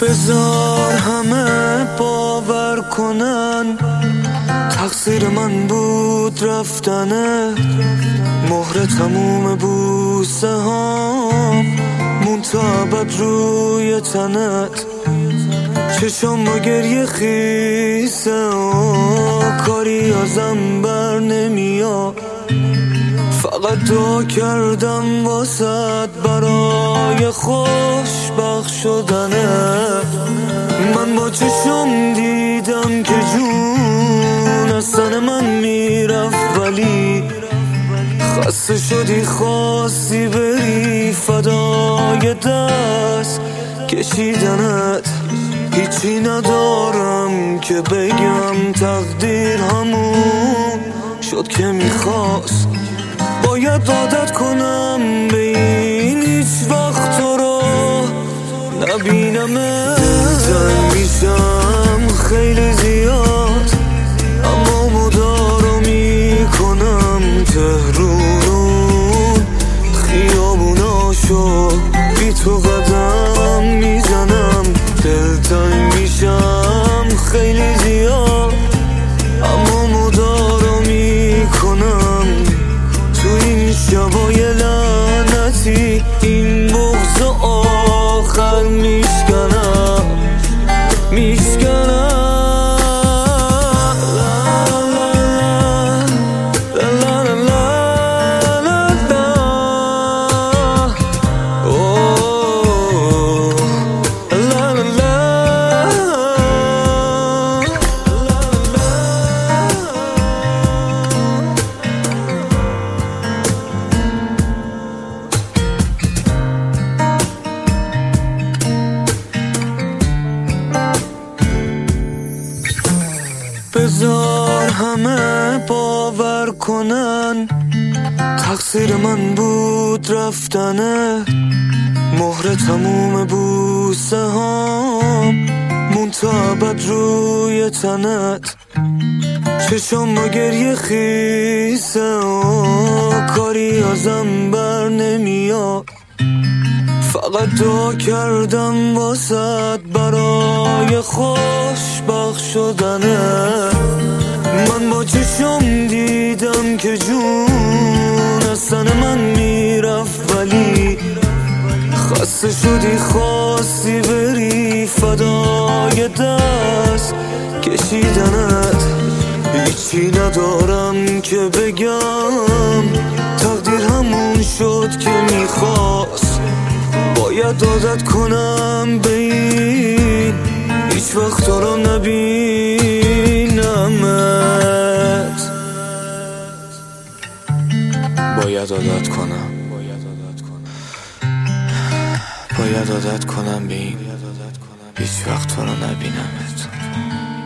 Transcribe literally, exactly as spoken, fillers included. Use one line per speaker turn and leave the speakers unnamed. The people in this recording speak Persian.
بذار همه باور کنن تقصیر من بود رفتنه، مهر تموم بوسه هام مون تا ابد روی تنت. چشم با گریه خیسه و کاری ازم بر نمیاد، فقط دعا کردم واسد برای خوشبخت شدنه. من با چشم دیدم که جون از تن من میرفت، ولی خسته شدی خواستی بری فدای دست کشیدنت. هیچی ندارم که بگم، تقدیر همون شد که میخواست. باید عادت کنم به این هیچ وقت تو رو نبینمه. دلتنگ میشم خیلی زیاد، اما مدارا میکنم تهرون خیابوناشو بی تو قدم میزنم. دلتنگ میشم خیلی زیاد، اما مدارا میکنم تو این شبای لعنتی این بغض آخر میشکنم میشکنم. بذار همه باور کنن تقصیر من بود رفتنه، مهر تموم بوسه هام مون تا ابد روی تنت. چشم با گریه خیسه و کاری ازم بر نمیاد، فقط دعا کردم واسد برای خوشبخت شدنه. من با چشم دیدم که جون از تن من میرفت، ولی خسته شدی خواستی بری فدای دست کشیدنت. هیچی ندارم که بگم، تقدیر همون شد که میخواست. باید عادت کنم به این هیچ وقت تو رو نبینمت. باید عادت کنم باید عادت کنم به این هیچ وقت تو رو نبینمت.